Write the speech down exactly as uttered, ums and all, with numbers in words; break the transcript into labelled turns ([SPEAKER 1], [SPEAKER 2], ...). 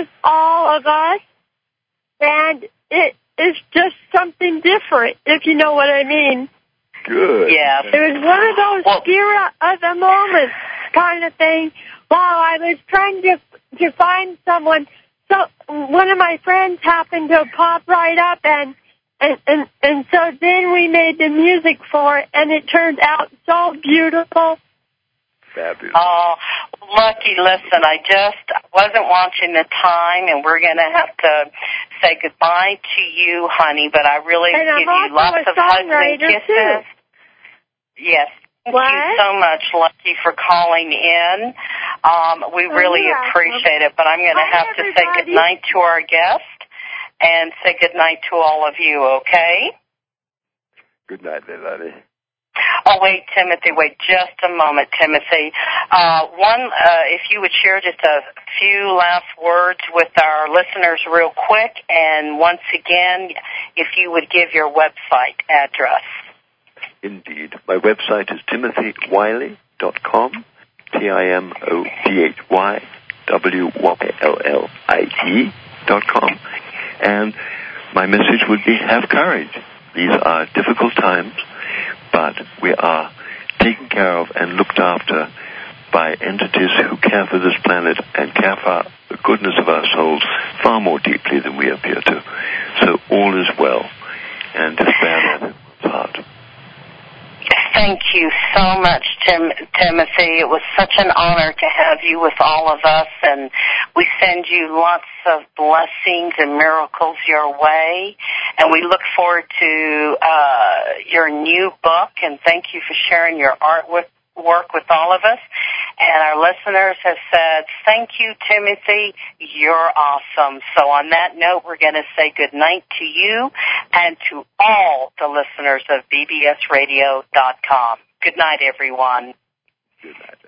[SPEAKER 1] with all of us, and it is just something different, if you know what I mean.
[SPEAKER 2] Good.
[SPEAKER 3] Yeah.
[SPEAKER 1] It was one of those well, spirit of the moment kind of thing. While I was trying to to find someone, so one of my friends happened to pop right up, and and and, and so then we made the music for it, and it turned out so beautiful.
[SPEAKER 2] Fabulous.
[SPEAKER 3] Oh, Lucky, listen, I just wasn't watching the time, and we're going to have to say goodbye to you, honey, but I really
[SPEAKER 1] and
[SPEAKER 3] give
[SPEAKER 1] I'm
[SPEAKER 3] you lots of hugs and kisses.
[SPEAKER 1] Too.
[SPEAKER 3] Yes. Thank
[SPEAKER 1] what?
[SPEAKER 3] you so much, Lucky, for calling in. Um, we
[SPEAKER 1] oh,
[SPEAKER 3] really appreciate it, but I'm going to have
[SPEAKER 1] everybody.
[SPEAKER 3] to say goodnight to our guest and say goodnight to all of you, okay?
[SPEAKER 2] Good night, Leilani.
[SPEAKER 3] Oh, wait, Timothy, wait just a moment, Timothy. Uh, one, uh, if you would share just a few last words with our listeners real quick, and once again, if you would give your website address.
[SPEAKER 2] Indeed. My website is timothy wiley dot com, T I M O T H Y W Y L L I E dot com. And my message would be, have courage. These are difficult times, but we are taken care of and looked after by entities who care for this planet and care for the goodness of our souls far more deeply than we appear to. So all is well, and despair never heart.
[SPEAKER 3] Thank you so much, Tim, Timothy. It was such an honor to have you with all of us, and we send you lots of blessings and miracles your way, and we look forward to uh, your new book, and thank you for sharing your artwork work with all of us. And our listeners have said, thank you, Timothy, you're awesome. So on that note, we're going to say good night to you and to all the listeners of B B S radio dot com. Good night, everyone.
[SPEAKER 2] Good night.